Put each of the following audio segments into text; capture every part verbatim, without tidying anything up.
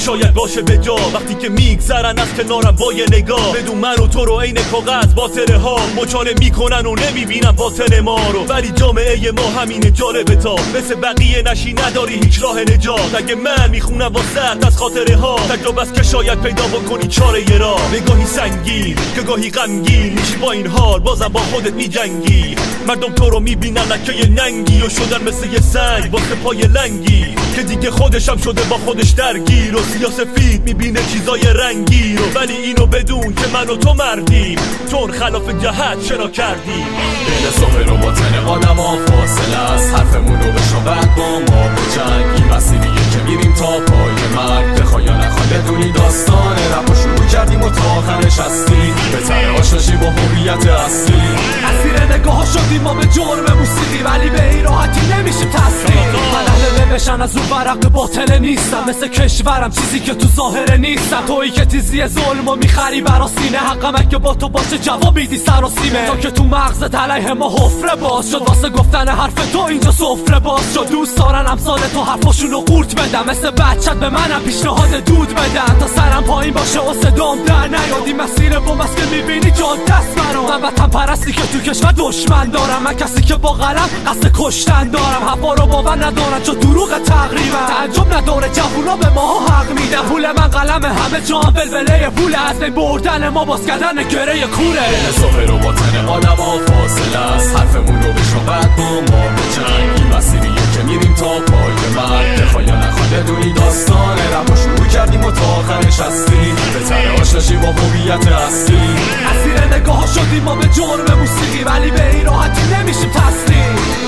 شاید باشه به جا وقتی که میگذرن از کنارم با یه نگاه، بدون من و تو رو عین کاغذ باطله ها مچاله میکنن و نمیبینن باطن ما رو. ولی جامعه ما همینه جالبه تا مثل بقیه نشی نداری هیچ راه نجات. اگه من میخونم واسه از خاطره ها تجربه است که شاید پیدا بکنی چاره یه راه. نگاهی سنگین که گاهی غمگین میشی با این حال بازم با خودت میجنگی. مردم تو رو میبینن لکه یه ننگی و شدن مثل یه سنگ واسه پای لنگی که دیگه خودشم شده با خودش درگیر و سیاسفید میبینه چیزای رنگی رو. ولی اینو بدون که من و تو مردیم چون خلاف جهت چرا کردیم. بین ظاهر و باطن آدم ها فاصله است، حرفمون رو بشنو بعد با ما بجنگ. این مسیریه که میریم تا پای مرگ، بخوای یا نخوای بدونی داستان رپ رو شروع کردیم و تا آخر نشستیم. بهتره آشناشی با هویت اصلی. اسیر نگاه ها شدیم ما به جرم موسیقی ولی به این راحتی نمیشیم تسلیم. من اهل نوشتن از اون ورق باطل نیستم، مثل کشورم چیزی که تو ظاهره نیستم. تویی که تیزی ظلمو میخری برا سینه، حقم اگه با تو باشه جواب میدی سر و سیمه. تا که تو مغزت علیه ما حفره باز شد واسه گفتن حرف تو اینجا سفره باز شد. دوست دارن امثال تو حرفاشونو قورت بدم، مثل بچت به منم پیشنهاد دود بدن تا سرم پایین باشه و صدام در نیادی. مسیر بوم است که میبینی جان دست منو. من وطن پرستی که تو کشور دشمن دارم، من کسی که با قلم قصد کشتن دارم. هوا رو باور ندارن چون دروغ تقریبا، تعجب نداره جوونا به ما حق میدن. پول من قلم همه جان ولوله پول از بین بردن ما باز کردن گره کوره. بین ظاهر و باطن آدم ها فاصله است، حرفمون رو بشنو بعد با ما بجنگ. این مسیریه که میریم تا پای مرگ، بخوای یا نخوای بدونی داستان رپ رو شروع کردیم و تا آخر نشستیم. بهتره آشناشی با هویت اصلی. اسیر نگاه ها شدیم ما به جرم موسیقی ولی به این راحتی نمیشیم تسلیم.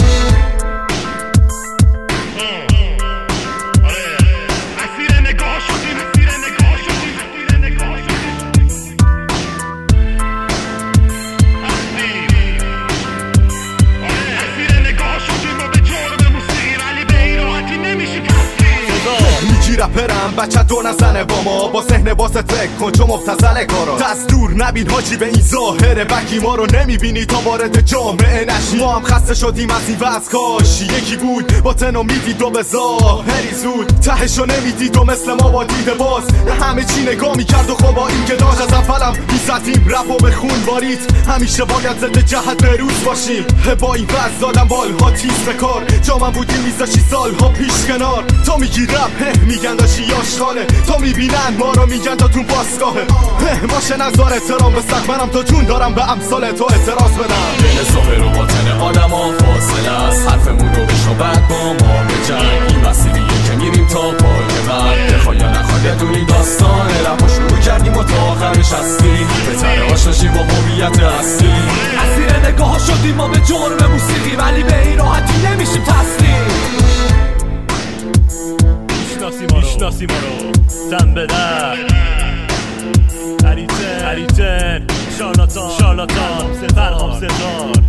رپرم بچه دو نزنه با ما، با ذهن واسه فکر کن چون مبتزل کارا. دست دور نبین حاجی به این ظاهره بکی ما رو نمیبینی تا وارد جامعه نشی. ما هم خسته شدیم از این وز کاشی یکی بود باطن و میدید و به ظاهری زود تهشو نمیدید و مثل ما با دیده باز همه چی نگاه میکرد و خب با این که داشت از اولم میزدیم رپ و به خون باریت. همیشه باید ضد جهت بروز باشیم، با این وز دادم بالها تیز به کار. جا من بودیم میزاشی سالها پیش کنار. تو میگی رپ میگن داشی یاشخانه، تو میبینن ما رو میگن تا تو باسگاهه. باشه نظار احترام به سق منم تا جون دارم به امثال تو اعتراض بدم. بین ظاهر و باطن آدم ها فاصله است، حرفمون رو بشنو بعد با ما بجنگ. این مسیریه که میریم تا پای مرگ، بخوای یا نخوای بدونی داستان رپ رو شروع کردیم و تا آخر نشستیم. بهتره آشناشی با هویت اصلی. اسیر نگاه ها شدیم ما به جرم موسیقی ولی به این راحتی نمیشیم تسلیم. میشناسی ما رو دم به در هریتن هریتن شارلاتان شارلاتان فرهام ستار